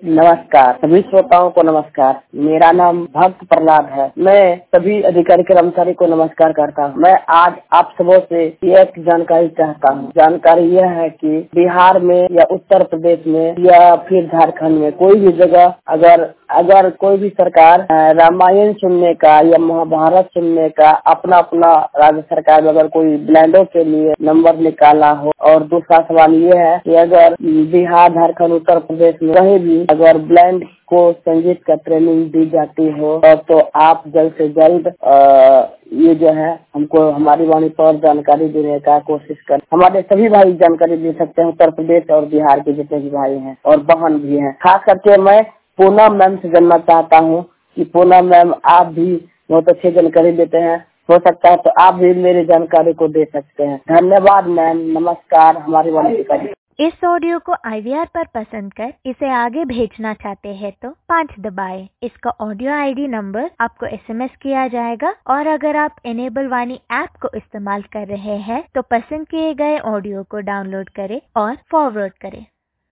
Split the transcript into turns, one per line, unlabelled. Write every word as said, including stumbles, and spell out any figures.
नमस्कार सभी श्रोताओं को नमस्कार। मेरा नाम भक्त प्रहलाद है। मैं सभी अधिकारी कर्मचारी को नमस्कार करता हूँ। मैं आज आप सबों से एक जानकारी चाहता हूँ। जानकारी यह है कि बिहार में या उत्तर प्रदेश में या फिर झारखंड में कोई भी जगह अगर अगर कोई भी सरकार रामायण सुनने का या महाभारत सुनने का अपना अपना राज्य सरकार में अगर कोई ब्लाइंडों के लिए नंबर निकाला हो, और दूसरा सवाल ये है कि अगर बिहार झारखंड उत्तर प्रदेश में कहीं भी अगर ब्लाइंड को संगीत का ट्रेनिंग दी जाती हो तो आप जल्द से जल्द आ, ये जो है हमको हमारी वाणी पर जानकारी देने का कोशिश कर। हमारे सभी भाई जानकारी दे सकते हैं, उत्तर प्रदेश और बिहार के जितने भी भाई हैं और बहन भी हैं। खास करके मैं पूनम मैम से जानना चाहता हूँ कि पूनम मैम आप भी बहुत अच्छी जानकारी देते हैं, हो सकता है तो आप भी मेरी जानकारी को दे सकते हैं। धन्यवाद मैम, नमस्कार। हमारी वाणी पर
इस ऑडियो को आई वी आर पर पसंद कर इसे आगे भेजना चाहते हैं तो पाँच दबाएं। इसका ऑडियो आई डी नंबर आपको एस एम एस किया जाएगा, और अगर आप इनेबल वाणी ऐप को इस्तेमाल कर रहे हैं तो पसंद किए गए ऑडियो को डाउनलोड करें और फॉरवर्ड करें।